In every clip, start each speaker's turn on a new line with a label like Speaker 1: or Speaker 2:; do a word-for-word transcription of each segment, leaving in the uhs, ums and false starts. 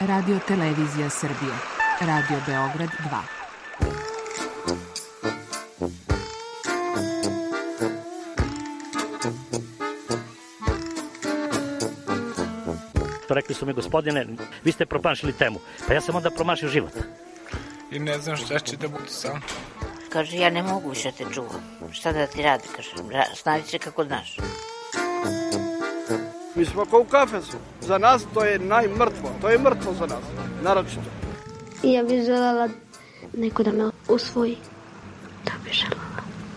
Speaker 1: Radio Televizija Srbije. Radio Beograd dva.
Speaker 2: Rekli su mi, gospodine, vi ste promašili temu. Pa ja sam onda promašio život.
Speaker 3: I ne znam šta će da bude sam.
Speaker 4: Kaže, ja ne mogu više te čuvam. Šta da ti radi, kaže, snađi se kako znaš.
Speaker 5: Mi smo kao u kafesu. Za nas to je najmrtvo. To je mrtvo za nas, naročito.
Speaker 6: Ja bih željela neko da me usvoji. To bih željela.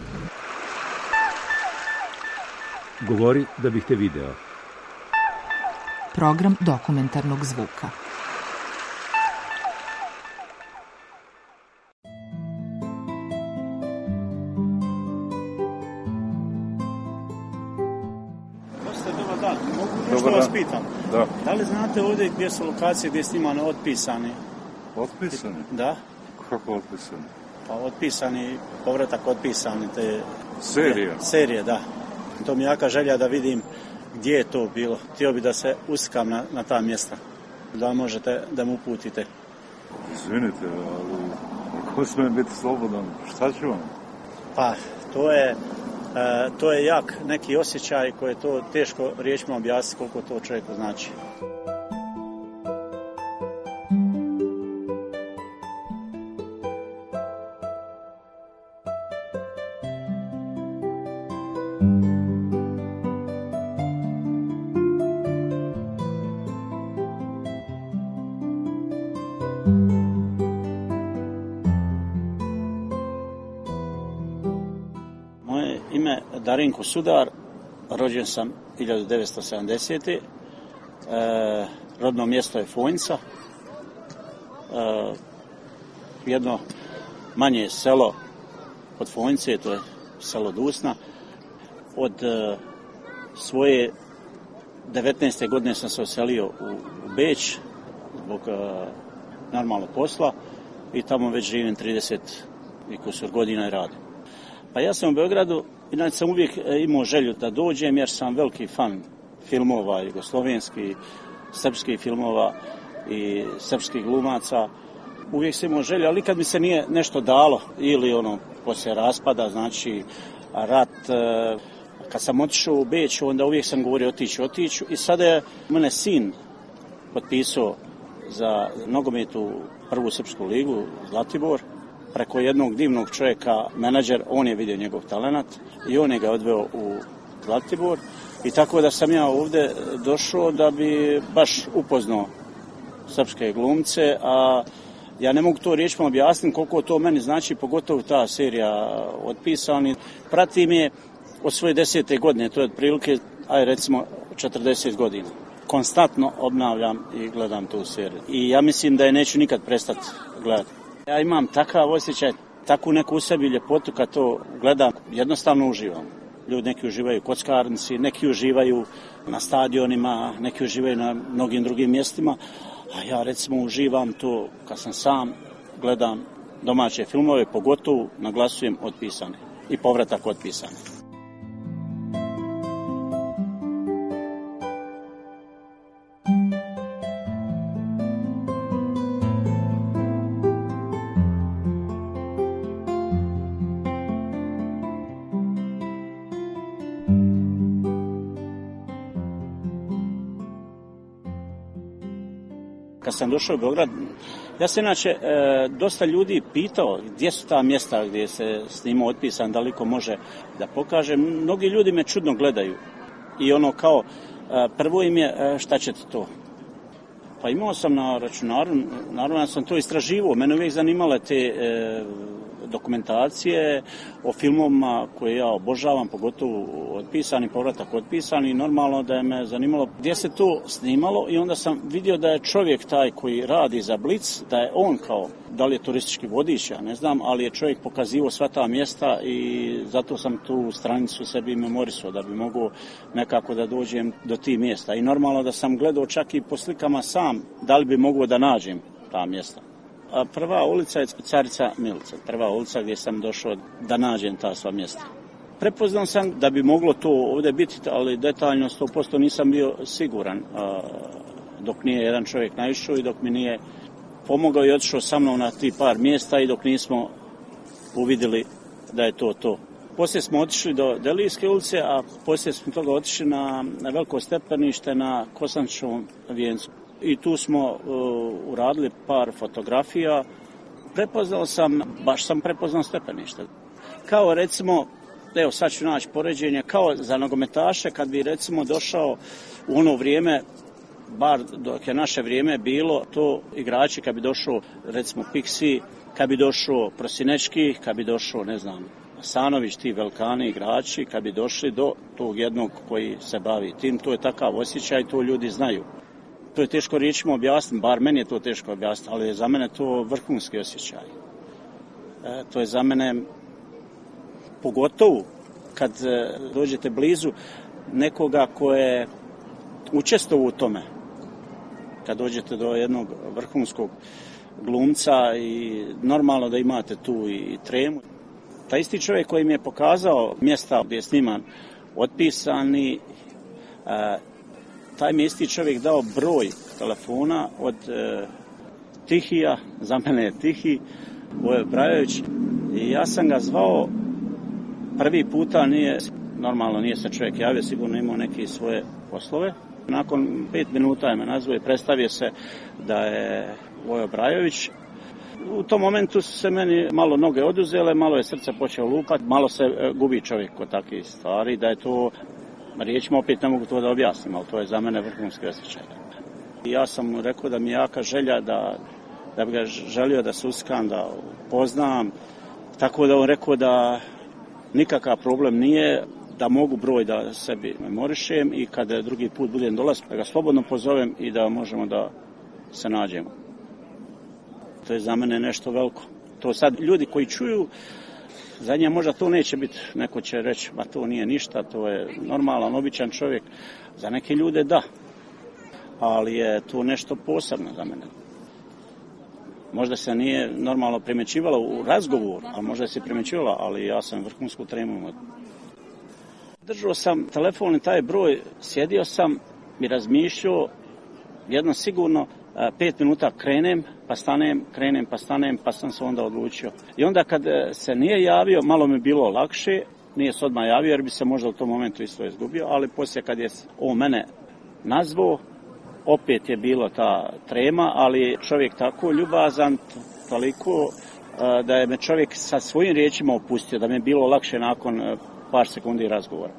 Speaker 7: Govori da bih te video.
Speaker 1: Program dokumentarnog zvuka.
Speaker 8: Dobar dan, mogu nešto vas pitam?
Speaker 7: Da.
Speaker 8: Da li znate ovdje gdje su lokacije gdje je snimano otpisani?
Speaker 7: Otpisani?
Speaker 8: Da.
Speaker 7: Kako otpisani?
Speaker 8: Pa otpisani, povratak otpisani te...
Speaker 7: Serija?
Speaker 8: Serije, da. To mi je jaka želja da vidim gdje je to bilo. Htio bi da se uskam na, na ta mjesta. Da možete da mu uputite.
Speaker 7: Izvinite, ali ako smijem biti slobodan, šta ću vam?
Speaker 8: Pa, to je, e, to je jak neki osjećaj koji je to teško riječima objasniti koliko to čovjeku znači. Ime Darinko Sudar, rođen sam hiljadu devetsto sedamdesete. E, rodno mjesto je Fonjca. E, jedno manje selo od Fonjce, to je selo Dusna. Od e, svoje devetnaeste godine sam se oselio u, u Beč zbog e, normalnog posla i tamo već živim trideset i kusur godina i radim. Pa ja sam u Beogradu, inače sam uvijek imao želju da dođem jer sam veliki fan filmova, jugoslovenskih, srpskih filmova i srpskih glumaca. Uvijek sam imao želju, ali kad mi se nije nešto dalo ili ono poslije raspada, znači rat, kad sam otišao u Beč, onda uvijek sam govorio otiću, otiću i sada je mene sin potpisao za nogomet u prvu srpsku ligu, Zlatibor. Preko jednog divnog čovjeka, menadžer, on je vidio njegov talenat i on je ga odveo u Zlatibor. I tako da sam ja ovdje došao da bi baš upoznao srpske glumce, a ja ne mogu to riječima objasniti koliko to meni znači, pogotovo ta serija Otpisani. Pratim je od svoje desete godine, to je otprilike, aj recimo, četrdeset godina. Konstantno obnavljam i gledam tu seriju. I ja mislim da je neću nikad prestati gledati. Ja imam takav osjećaj, takvu neku u sebi ljepotu kad to gledam, jednostavno uživam. Ljudi neki uživaju u kockarnici, neki uživaju na stadionima, neki uživaju na mnogim drugim mjestima, a ja recimo uživam to kad sam sam, gledam domaće filmove, pogotovo naglasujem Otpisani i povratak Otpisani. Kad sam došao u Beograd, ja sam inače e, dosta ljudi pitao gdje su ta mjesta gdje se snimao Otpisan, da li ko može da pokaže. Mnogi ljudi me čudno gledaju i ono kao, e, prvo im je e, šta ćete to? Pa imao sam na računaru, naravno sam to istraživao, mene uvijek zanimale te e, dokumentacije o filmovima koje ja obožavam, pogotovo Otpisani, povratak Otpisani, i normalno da je me zanimalo gdje se to snimalo i onda sam vidio da je čovjek taj koji radi za Blic, da je on kao, da li je turistički vodič, ja ne znam, ali je čovjek pokazivao sva ta mjesta i zato sam tu stranicu sebi memorisao da bi mogao nekako da dođem do tih mjesta. I normalno da sam gledao čak i po slikama sam da li bi mogao da nađem ta mjesta. A prva ulica je Carica Milica, prva ulica gdje sam došao da nađem ta sva mjesta. Prepoznao sam da bi moglo to ovdje biti, ali detaljno sto posto nisam bio siguran. dok nije jedan čovjek naišao i dok mi nije pomogao i otišao sa mnom na ti par mjesta i dok nismo uvidjeli da je to to. Poslije smo otišli do Delijske ulice, a poslije smo toga otišli na, na veliko stepenište na Kosančićevom vijencu. I tu smo uh, uradili par fotografija. Prepoznao sam, baš sam prepoznao stepenište. Kao recimo, evo sad ću naći poređenje, kao za nogometaše kad bi recimo došao u ono vrijeme, bar dok je naše vrijeme bilo, to igrači kad bi došao recimo Pixi, kad bi došao Prosinečki, kad bi došao, ne znam, Sanović, ti velikani igrači, kad bi došli do tog jednog koji se bavi tim, to je takav osjećaj, to ljudi znaju. To je teško riječima objasniti, bar meni je to teško objasniti, ali je za mene to vrhunski osjećaj. E, to je za mene, pogotovo kad e, dođete blizu nekoga ko je učestvovao u tome, kad dođete do jednog vrhunskog glumca i normalno da imate tu i tremu. Taj isti čovjek koji mi je pokazao mjesta gdje je sniman otpisani, e, taj mi isti čovjek dao broj telefona od e, Tihija, za mene je Tihi, Vojo Brajović, i ja sam ga zvao prvi puta, nije, normalno nije se čovjek javio, sigurno imao neke svoje poslove. Nakon pet minuta je me nazvao i predstavio se da je Vojo Brajović. U tom momentu su se meni malo noge oduzele, malo je srce počelo lupati, malo se gubi čovjek kod takvih stvari, da je to, riječima opet ne mogu to da objasnim, ali to je za mene vrhunski osjećaj. I ja sam mu rekao da mi je jaka želja, da, da bi ga želio da suskam, da poznam, tako da on rekao da nikakav problem nije, da mogu broj da sebi memorišem i kada drugi put budem dolaz, da ga slobodno pozovem i da možemo da se nađemo. To je za mene nešto veliko. To sad ljudi koji čuju, za nje možda to neće biti, neko će reći, ba to nije ništa, to je normalan, običan čovjek. Za neke ljude da, ali je to nešto posebno za mene. Možda se nije normalno primjećivalo u razgovoru, a možda se primjećivala, ali ja sam vrhunsku tremu. Držao sam telefon i taj broj, sjedio sam i razmišljao, jedno sigurno, pet minuta krenem, pa stanem, krenem, pa stanem, pa sam se onda odlučio. I onda kad se nije javio, malo mi bilo lakše, nije se odmah javio jer bi se možda u tom momentu isto izgubio, ali poslije kad je on mene nazvao, opet je bilo ta trema, ali čovjek tako ljubazan, toliko da je me čovjek sa svojim riječima opustio, da mi je bilo lakše nakon par sekundi razgovora.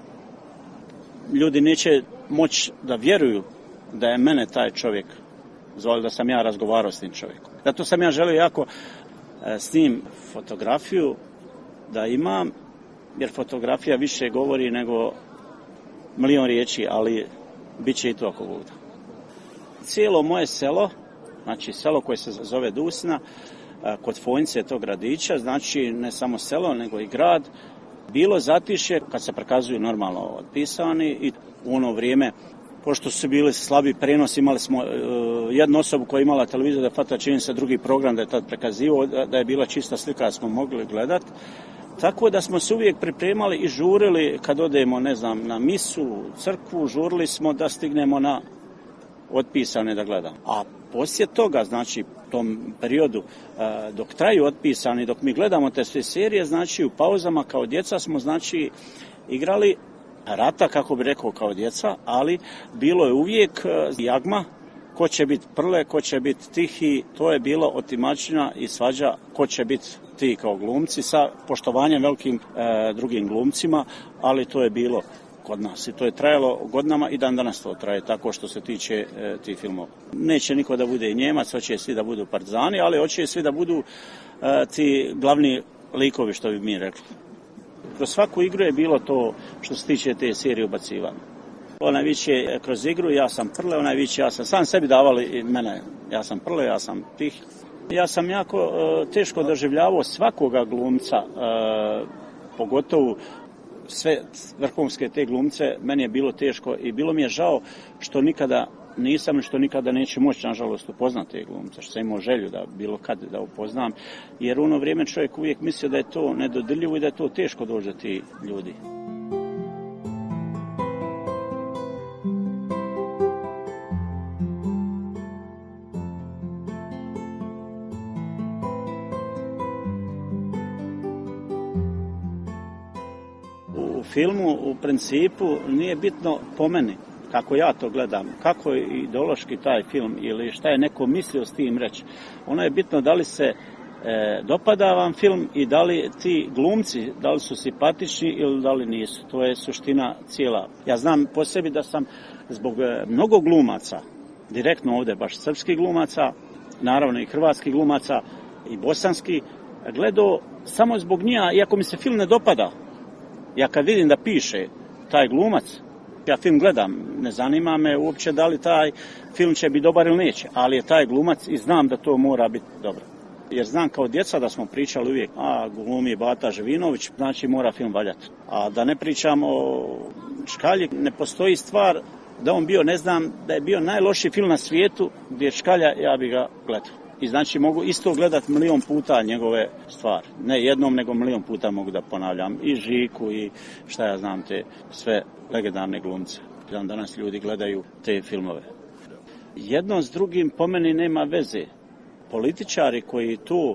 Speaker 8: Ljudi neće moći da vjeruju da je mene taj čovjek zvali, da sam ja razgovarao s tim čovjekom. Zato sam ja želio jako s njim fotografiju da imam, jer fotografija više govori nego milion riječi, ali bit će i to ako bude. Cijelo moje selo, znači selo koje se zove Dusna, kod Fonjce tog gradića, znači ne samo selo, nego i grad, bilo zatišje kad se prikazuju normalno otpisani i u ono vrijeme, pošto su bili slabi prenos, imali smo uh, jednu osobu koja je imala televizor da fata čini se drugi program da je tad prikazivao, da je bila čista slika da smo mogli gledati. Tako da smo se uvijek pripremali i žurili kad odemo, ne znam, na misu, crkvu, žurili smo da stignemo na otpisane da gledamo. A poslije toga, znači tom periodu uh, dok traju otpisani, dok mi gledamo te sve serije, znači u pauzama kao djeca smo znači igrali rata, kako bi rekao, kao djeca, ali bilo je uvijek jagma, ko će biti Prle, ko će biti Tihi, to je bilo otimačina i svađa ko će biti ti kao glumci sa poštovanjem velikim e, drugim glumcima, ali to je bilo kod nas i to je trajalo godinama i dan danas to traje tako što se tiče e, tih filmova. Neće niko da bude Njemac, hoće svi da budu partizani, ali hoće svi da budu e, ti glavni likovi, što bi mi rekli. Kroz svaku igru je bilo to što se tiče te serije ubacivanja. Onaj više kroz igru, ja sam Prle, onaj više ja sam sam sebi davali mene, ja sam Prle, ja sam Tih. Ja sam jako uh, teško doživljavao svakoga glumca, uh, pogotovo sve vrhunske te glumce, meni je bilo teško i bilo mi je žao što nikada nisam i što nikada neće moći, nažalost, upoznati te glumce, što sam imao želju da bilo kad da upoznam, jer u ono vrijeme čovjek uvijek mislio da je to nedodirljivo i da je to teško doći do ti ljudi. filmu u principu nije bitno po meni, kako ja to gledam, kako je ideološki taj film ili šta je neko mislio s tim reći. Ono je bitno da li se e, dopada vam film i da li ti glumci, da li su simpatični ili da li nisu. To je suština cijela. Ja znam po sebi da sam zbog mnogo glumaca, direktno ovdje baš srpskih glumaca, naravno i hrvatskih glumaca i bosanski, gledao samo zbog njih, iako mi se film ne dopada. Ja kad vidim da piše taj glumac, ja film gledam, ne zanima me uopće da li taj film će biti dobar ili neće, ali je taj glumac i znam da to mora biti dobro. Jer znam kao djeca da smo pričali uvijek, a glumi Bata Živinović, znači mora film valjati. A da ne pričamo o Škalji, ne postoji stvar da on bio, ne znam, da je bio najlošiji film na svijetu gdje je Škalja, ja bi ga gledao. I znači mogu isto gledati milion puta njegove stvari. Ne jednom, nego milion puta mogu da ponavljam. I Žiku i šta ja znam, te sve legendarne glumce. Dan danas ljudi gledaju te filmove. Jedno s drugim po meni nema veze. Političari koji tu uh,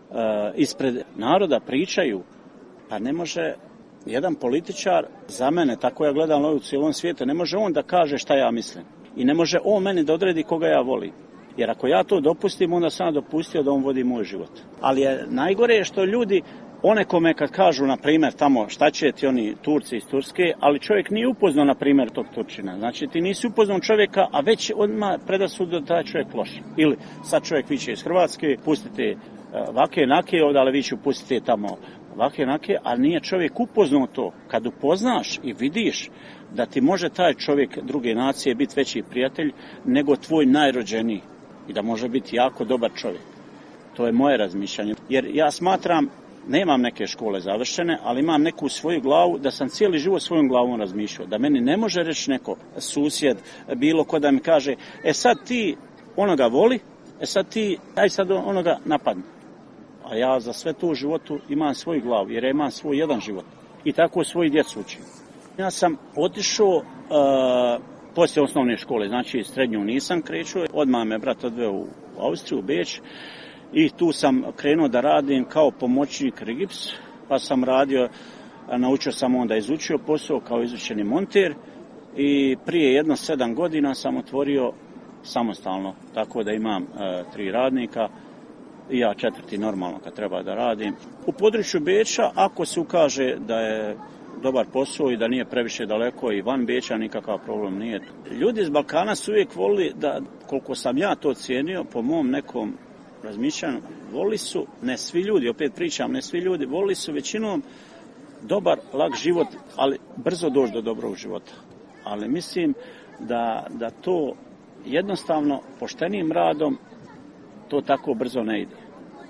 Speaker 8: ispred naroda pričaju, pa ne može jedan političar, za mene, tako ja gledam u cijelom svijetu, ne može on da kaže šta ja mislim. I ne može on meni da odredi koga ja volim. Jer ako ja to dopustim, onda sam dopustio da on vodi moj život. Ali je najgore što ljudi, one kome kad kažu, na primjer, tamo šta će ti oni Turci iz Turske, ali čovjek nije upoznao, na primjer, tog Turčina. Znači, ti nisi upoznao čovjeka, a već odmah predasudio da taj čovjek loš. Ili sad čovjek viće iz Hrvatske, pustite vake nake, odale viću pustite tamo vake nake, ali nije čovjek upoznao to. Kad upoznaš i vidiš da ti može taj čovjek druge nacije biti veći prijatelj nego tvoj najrođeniji. I da može biti jako dobar čovjek. To je moje razmišljanje. Jer ja smatram, nemam neke škole završene, ali imam neku svoju glavu, da sam cijeli život svojom glavom razmišljao. Da meni ne može reći neko susjed, bilo ko da mi kaže, e sad ti onoga voli, e sad ti, aj sad onoga napadni. A ja za sve to u životu imam svoju glavu, jer ja imam svoj jedan život. I tako svoji djecu učim. Ja sam otišao uh, poslije osnovne škole, znači srednju nisam krećuo. Odmah me brat odveo u Austriju, u Beč. I tu sam krenuo da radim kao pomoćnik Rigips, pa sam radio, naučio sam onda, izučio posao kao izučeni monter i prije jedno sedam godina sam otvorio samostalno, tako da imam e, tri radnika i ja četvrti normalno kad treba da radim. U području Beča, ako se ukaže da je dobar posao i da nije previše daleko i van Beča, nikakav problem nije. Ljudi iz Balkana su uvijek volili da, koliko sam ja to cijenio, po mom nekom razmišljam, voli su, ne svi ljudi, opet pričam, ne svi ljudi, voli su većinom dobar, lak život, ali brzo doći do dobrog života. Ali mislim da, da to jednostavno poštenim radom to tako brzo ne ide.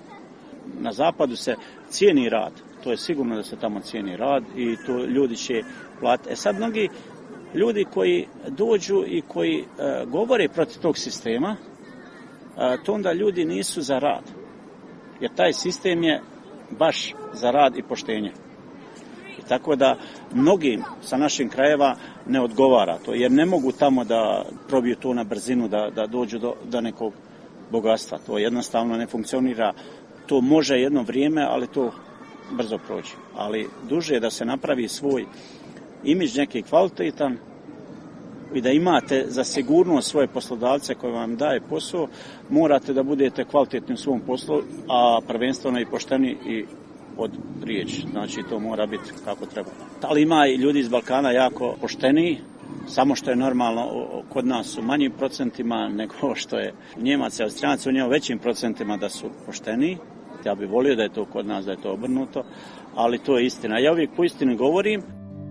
Speaker 8: Na zapadu se cijeni rad, to je sigurno da se tamo cijeni rad i to ljudi će platiti. E sad mnogi ljudi koji dođu i koji e, govore protiv tog sistema, to onda ljudi nisu za rad. Jer taj sistem je baš za rad i poštenje. I tako da mnogim sa našim krajeva ne odgovara to. Jer ne mogu tamo da probiju to na brzinu, da, da dođu do, do nekog bogatstva. To jednostavno ne funkcionira. To može jedno vrijeme, ali to brzo prođe. Ali duže je da se napravi svoj imidž neki kvalitetan i da imate za sigurnost svoje poslodavce koji vam daje posao, morate da budete kvalitetni u svom poslu, a prvenstveno i pošteni i od riječi. Znači, to mora biti kako treba. Ali ima i ljudi iz Balkana jako pošteniji, samo što je normalno kod nas u manjim procentima nego što je Njemaca i Austrijanaca u njemu većim procentima da su pošteniji. Ja bih volio da je to kod nas, da je to obrnuto, ali to je istina. Ja uvijek po istini govorim.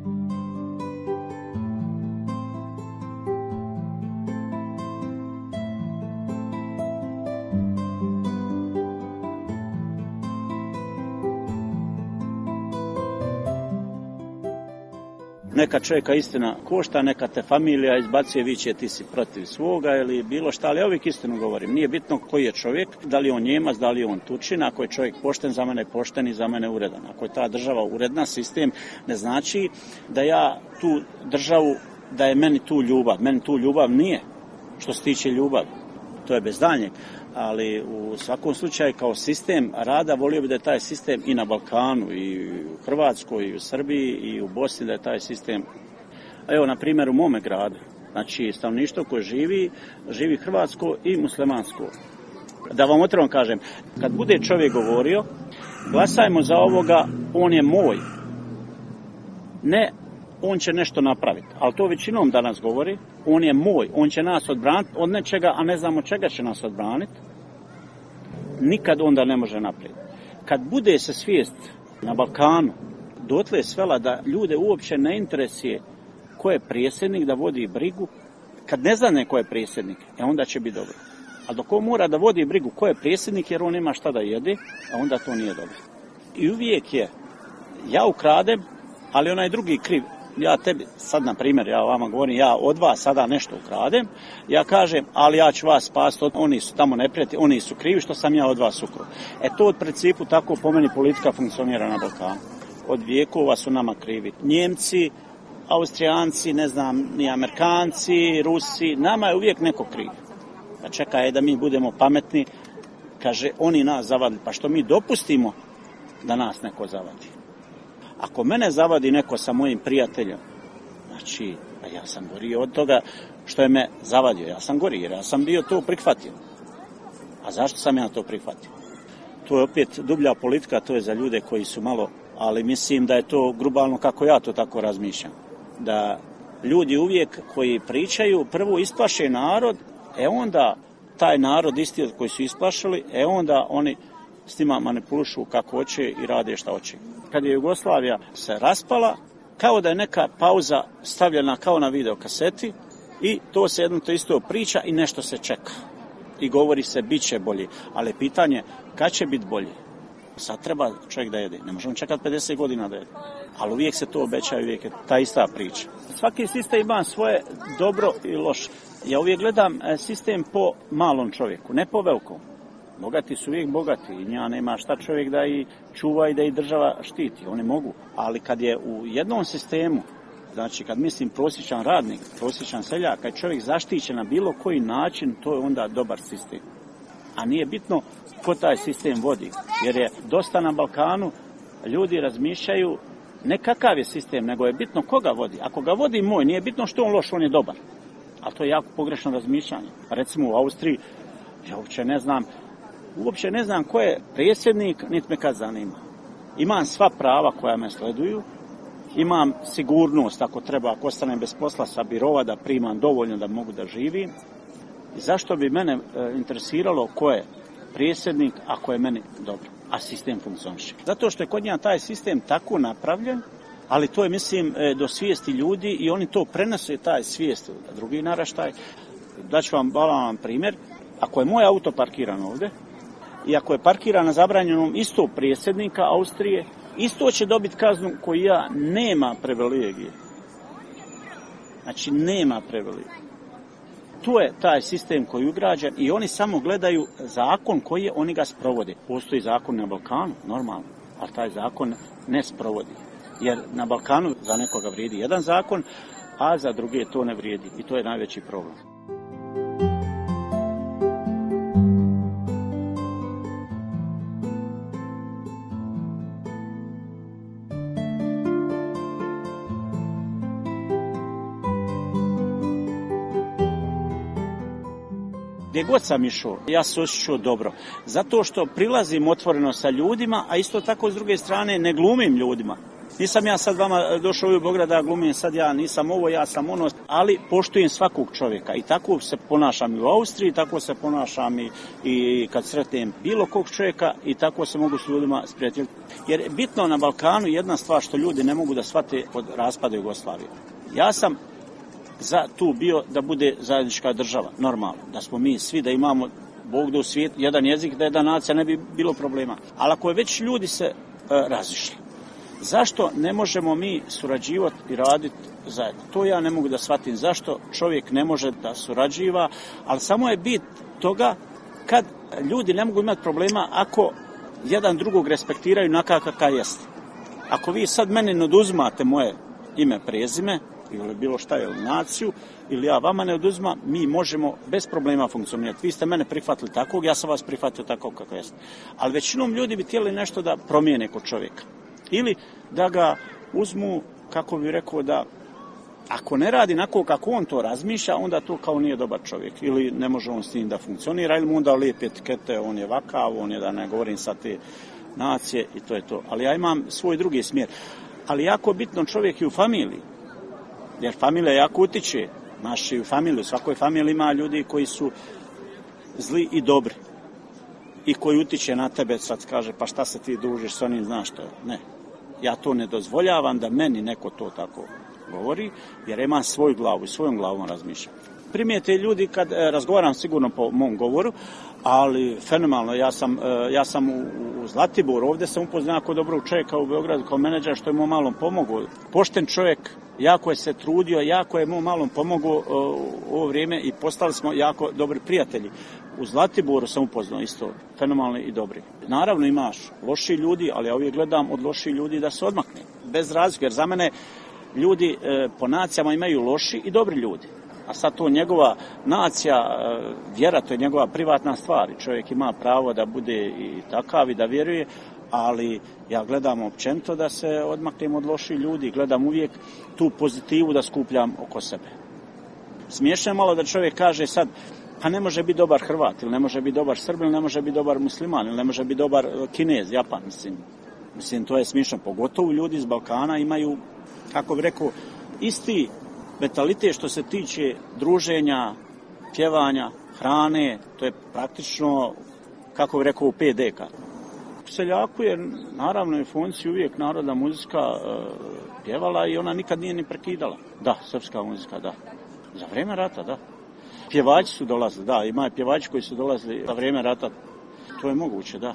Speaker 8: Neka čovjeka istina košta, neka te familija izbacuje, viće ti si protiv svoga ili bilo šta, ali ja uvijek istinu govorim. Nije bitno koji je čovjek, da li je on Njemac, da li je on Turčin, ako je čovjek pošten, za mene je pošten i za mene je uredan. Ako je ta država uredna, sistem, ne znači da ja tu državu, da je meni tu ljubav. Meni tu ljubav nije, što se tiče ljubavi. To je bez daljnjeg. ali u svakom slučaju kao sistem rada volio bi da je taj sistem i na Balkanu, i u Hrvatskoj, i u Srbiji, i u Bosni, da je taj sistem. Evo, na primjer, u mome gradu, znači stanovništvo koje živi, živi hrvatsko i muslimansko. Da vam otvoreno kažem, kad bude čovjek govorio, glasajmo za ovoga, on je moj. Ne, on će nešto napraviti, ali to većinom danas govori, on je moj, on će nas odbraniti od nečega, a ne znamo čega će nas odbraniti, nikad onda ne može naprijed. Kad bude se svijest na Balkanu dotle svela da ljude uopće ne interesuje ko je predsjednik, da vodi brigu, kad ne zna ko je predsjednik, e onda će biti dobro. A dok on mora da vodi brigu ko je predsjednik jer on nema šta da jede, a onda to nije dobro. I uvijek je, ja ukradem, ali onaj drugi kriv. Ja tebi, sad na primjer, ja vama govorim, ja od vas sada nešto ukradem, ja kažem, ali ja ću vas spasti, oni su tamo neprijatelji, oni su krivi što sam ja od vas ukrao. E to od principu tako po meni politika funkcionira na Balkanu. Od vijekova su nama krivi. Njemci, Austrijanci, ne znam, ni Amerikanci, Rusi, nama je uvijek neko kriv. Pa čekaj da mi budemo pametni, kaže, oni nas zavadili, pa što mi dopustimo da nas neko zavadi. Ako mene zavadi neko sa mojim prijateljem, znači, pa ja sam gori od toga što je me zavadio, ja sam gori, jer ja sam bio to prihvatio. A zašto sam ja to prihvatio? To je opet dublja politika, to je za ljude koji su malo, ali mislim da je to grubalno kako ja to tako razmišljam. Da ljudi uvijek koji pričaju, prvo isplaše narod, e onda taj narod isti od koji su isplašili, e onda oni s njima manipulišu kako hoće i rade šta hoće. Kad je Jugoslavija se raspala, kao da je neka pauza stavljena kao na videokaseti i to se jedno to isto priča i nešto se čeka. I govori se bit će bolje, ali pitanje kad će biti bolje? Sad treba čovjek da jede, ne možemo čekati pedeset godina da jede. Ali uvijek se to obećaju, uvijek je ta ista priča. Svaki sistem ima svoje dobro i loše. Ja uvijek gledam sistem po malom čovjeku, ne po velikom. Bogati su uvijek bogati i nja nema šta čovjek da i čuva i da i država štiti, oni mogu. Ali kad je u jednom sistemu, znači kad mislim prosječan radnik, prosječan seljak, kad je čovjek zaštićen na bilo koji način, to je onda dobar sistem. A nije bitno ko taj sistem vodi, jer je dosta na Balkanu ljudi razmišljaju ne kakav je sistem, nego je bitno koga vodi. Ako ga vodi moj, nije bitno što on loš, on je dobar. Ali to je jako pogrešno razmišljanje. Recimo u Austriji, ja uopće ne znam, uopće ne znam ko je predsjednik, niti me kad zanima. Imam sva prava koja me sleduju, imam sigurnost ako treba, ako ostanem bez posla sa birova, da primam dovoljno da mogu da živim. I zašto bi mene e, interesiralo ko je predsjednik ako je meni dobro, a sistem funkcioniše? Zato što je kod njega taj sistem tako napravljen, ali to je, mislim, e, do svijesti ljudi i oni to prenose, taj svijest na drugi naraštaj. Daću vam balavan primjer. Ako je moj auto parkiran ovdje, i ako je parkiran na zabranjenom isto predsjednika Austrije, isto će dobiti kaznu koju ja nema privilegije. Znači, nema privilegije. To je taj sistem koji je ugrađen i oni samo gledaju zakon koji je, oni ga sprovode. Postoji zakon na Balkanu, normalno, ali taj zakon ne sprovodi. Jer na Balkanu za nekoga vrijedi jedan zakon, a za druge to ne vrijedi. I to je najveći problem. Gdje god sam išao, ja se osjećao dobro. Zato što prilazim otvoreno sa ljudima, a isto tako s druge strane ne glumim ljudima. Nisam ja sad vama došao u Beograd da glumim, sad ja nisam ovo, ja sam ono, ali poštujem svakog čovjeka. I tako se ponašam i u Austriji, tako se ponašam i, i kad sretnem bilo kog čovjeka i tako se mogu s ljudima sprijateljiti. Jer bitno na Balkanu jedna stvar što ljudi ne mogu da shvate od raspada Jugoslavije. Ja sam za tu bio da bude zajednička država, normalno, da smo mi svi, da imamo Bog da u svijetu jedan jezik, da jedna nacija, ne bi bilo problema. Ali ako je već ljudi se e, razišli, zašto ne možemo mi surađivati i raditi zajedno? To ja ne mogu da shvatim. Zašto čovjek ne može da surađiva, ali samo je bit toga kad ljudi ne mogu imati problema ako jedan drugog respektiraju na kakav jeste. Ako vi sad meni ne oduzmate moje ime, prezime, ili bilo šta, ili naciju, ili ja vama ne oduzimam, mi možemo bez problema funkcionirati. Vi ste mene prihvatili takvog, ja sam vas prihvatio takvog kako jeste. Ali većinom ljudi bi htjeli nešto da promijene kod čovjeka. Ili da ga uzmu, kako bi rekao, da ako ne radi onako kako on to razmišlja, onda to kao nije dobar čovjek. Ili ne može on s njim da funkcionira, ili mu onda lijepi etikete, on je vakav, on je, da ne govorim sad te nacije, i to je to. Ali ja imam svoj drugi smjer. Ali jako bitno čovjek i u familiji. Jer familija jako utiče. Naši u familiju, u svakoj familiji ima ljudi koji su zli i dobri. I koji utiče na tebe, sad kaže, pa šta se ti družiš s onim, znaš što? Ne. Ja to ne dozvoljavam da meni neko to tako govori, jer imam svoju glavu i svojom glavom razmišljam. Primijete ljudi kad e, razgovaram sigurno po mom govoru, ali fenomenalno, ja sam, e, ja sam u, u Zlatiboru, ovdje sam upoznao jako dobrog čovjeka u Beogradu kao menadžer, što je mu malom pomogao. Pošten čovjek, jako je se trudio, jako je mu malom pomogao e, u ovo vrijeme i postali smo jako dobri prijatelji. U Zlatiboru sam upoznao isto, fenomenalni i dobri. Naravno imaš loši ljudi, ali ja uvijek gledam od loših ljudi da se odmakne. Bez razlike, jer za mene ljudi e, po nacijama imaju loši i dobri ljudi. A sad to njegova nacija, e, vjera, to je njegova privatna stvar. Čovjek ima pravo da bude i takav i da vjeruje, ali ja gledam općenito da se odmaknem od loših ljudi. Gledam uvijek tu pozitivu da skupljam oko sebe. Smiješno je malo da čovjek kaže sad, pa ne može biti dobar Hrvat, ili ne može biti dobar Srbin, ili ne može biti dobar Musliman, ili ne može biti dobar Kinez, Japan, mislim. Mislim, to je smiješno. Pogotovo ljudi iz Balkana imaju, kako bih rekao, isti mentalitet što se tiče druženja, pjevanja, hrane, to je praktično, kako bih rekao, u pet deka. U seljaku je, naravno, u funkciji uvijek narodna muzika e, pjevala i ona nikad nije ni prekidala. Da, srpska muzika, da. Za vrijeme rata, da. Pjevači su dolazili, da, ima i pjevači koji su dolazili za vrijeme rata. To je moguće, da.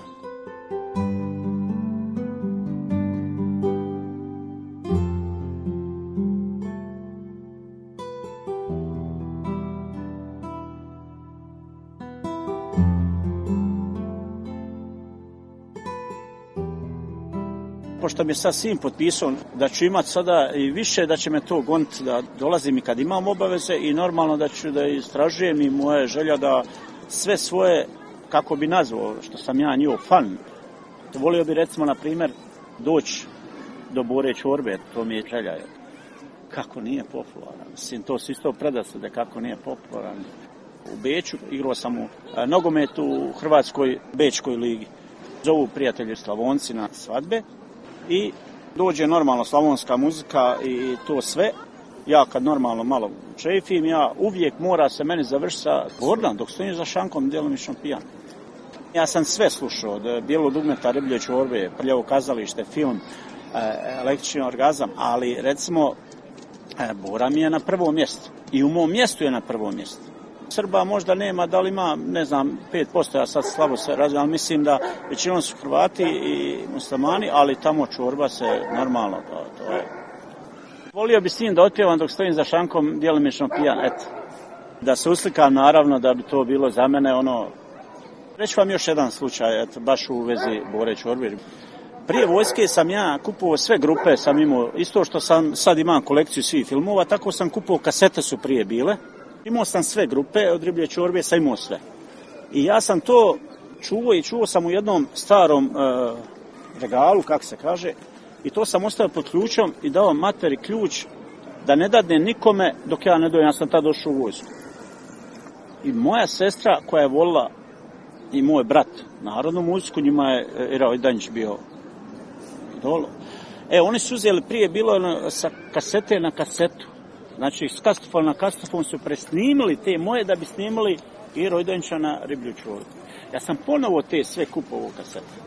Speaker 8: Pošto mi je sad sin potpisao da ću imati sada i više, da će me to goniti, da dolazim i kad imam obaveze i normalno da ću da istražujem i moja želja da sve svoje, kako bi nazvao, što sam ja njihov fan, volio bi recimo na primjer doći do Bore Čorbe, to mi je želja. Kako nije popularan, mislim, to su isto predasude, kako nije popularan. U Beču igrao sam u nogometu u Hrvatskoj Bečkoj ligi. Zovu prijatelji Slavonci na svadbe i dođe normalno slavonska muzika i to sve. Ja kad normalno malo čefim, ja uvijek mora se meni završiti sa Gordon, dok stojim za šankom djelomično pijan. Ja sam sve slušao, od Bijelog dugmeta, Riblje čorbe, Prljavo kazalište, film, Električni orgazam, ali recimo Bora mi je na prvom mjestu i u mom mjestu je na prvom mjestu. Srba možda nema, da li ima, ne znam, pet posto, ja sad slabo se razumijem, ali mislim da većinom su Hrvati i muslimani, ali tamo čorba se normalno, to, to je. Volio bi s njim da otpjevam dok stojim za šankom djelomično pijan, eto. Da se uslikam, naravno, da bi to bilo za mene, ono. Reći vam još jedan slučaj, eto, baš u vezi Bore Čorbe. Prije vojske sam ja kupovao sve grupe, sam imao, isto što sam sad imam kolekciju svih filmova, tako sam kupovao, kasete su prije bile. Imao sam sve grupe, od Riblje Čorbe sam imao sve. I ja sam to čuvao i čuvao sam u jednom starom e, regalu, kako se kaže, i to sam ostavio pod ključom i dao materi ključ da ne dadne nikome dok ja ne dojem, ja sam tad došao u vojsku. I moja sestra koja je volila i moj brat narodnu muziku, njima je Ira Ojdanjić bio idolo. E, oni su uzeli prije, bilo sa kasete na kasetu. Znači, s kastofon na kastofon su presnimili te moje da bi snimali i Rojdanjića na Riblju čorbu. Ja sam ponovo te sve kupovao kasete.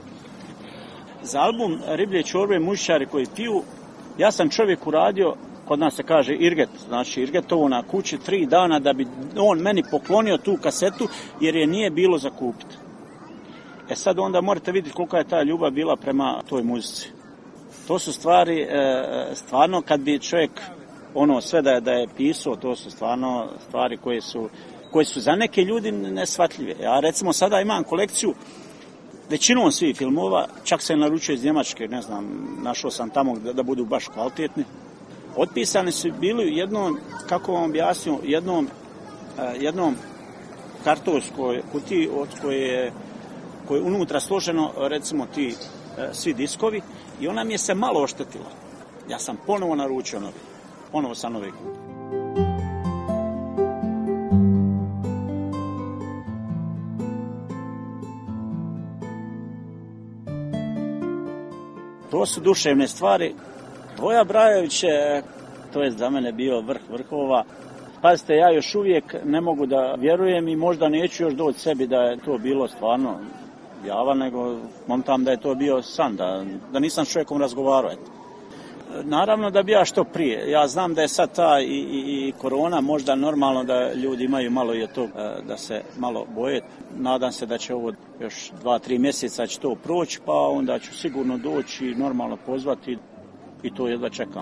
Speaker 8: Za album Riblje čorbe muzičari koji piju, ja sam čovjek uradio, kod nas se kaže Irget, znači Irgetovo na kući tri dana da bi on meni poklonio tu kasetu jer je nije bilo za kupiti. E sad onda morate vidjeti kolika je ta ljubav bila prema toj muzici. To su stvari, stvarno kad bi čovjek ono sve da je, da je pisao, to su stvarno stvari koje su, koje su za neke ljudi neshvatljive. Ja recimo sada imam kolekciju većinom svih filmova, čak se naručio iz Njemačke, ne znam, našao sam tamo da, da budu baš kvalitetni. Otpisani su bili u jednom, kako vam objasnio, jednom, jednom kartonskoj kutiji od koje, koje je unutra složeno, recimo ti svi diskovi, i ona mi je se malo oštetila. Ja sam ponovo naručio novi. Ponovo sam novi kupio. To su duševne stvari. Voja Brajović je, to je za mene bio vrh vrhova. Pazite, ja još uvijek ne mogu da vjerujem i možda neću još doći sebi da je to bilo stvarno java, nego montam da je to bio san, da, da nisam s čovjekom razgovarao. Eto. Naravno da bi ja što prije. Ja znam da je sad ta i, i, i korona možda normalno da ljudi imaju malo i to, da se malo boje. Nadam se da će ovo još dva, tri mjeseca će to proći, pa onda ću sigurno doći i normalno pozvati i to jedva čekam.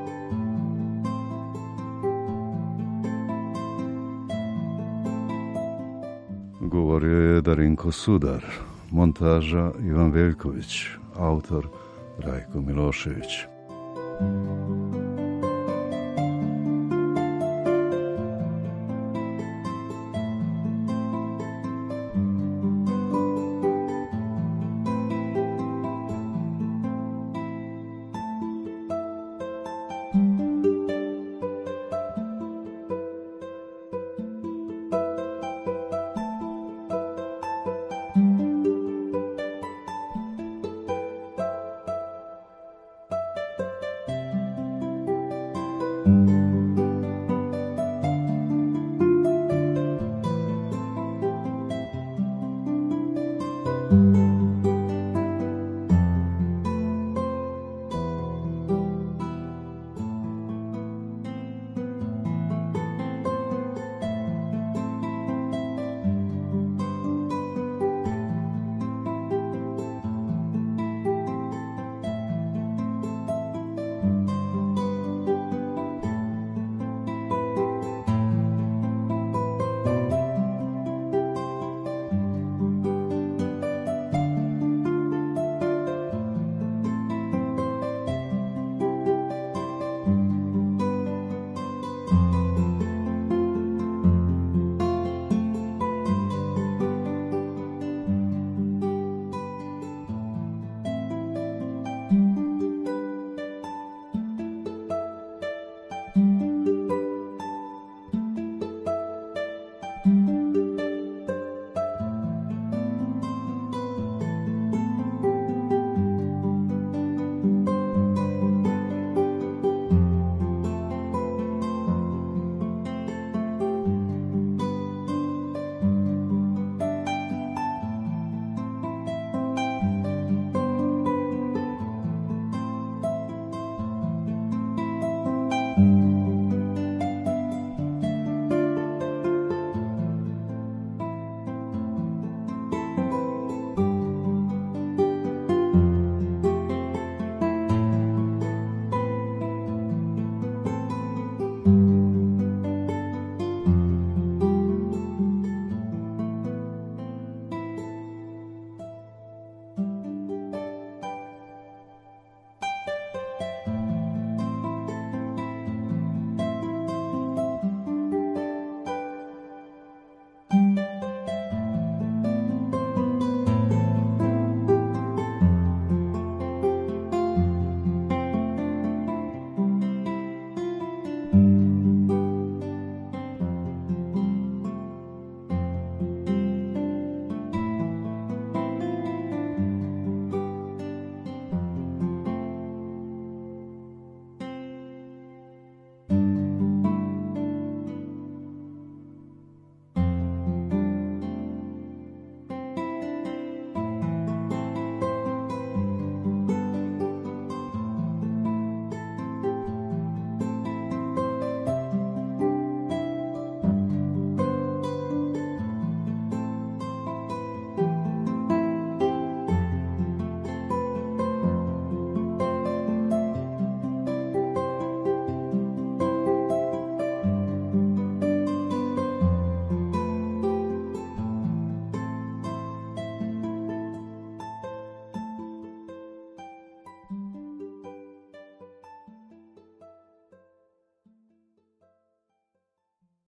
Speaker 9: Govorio je Darinko Sudar, montaža Ivan Veljković, autor Rajko Milošević.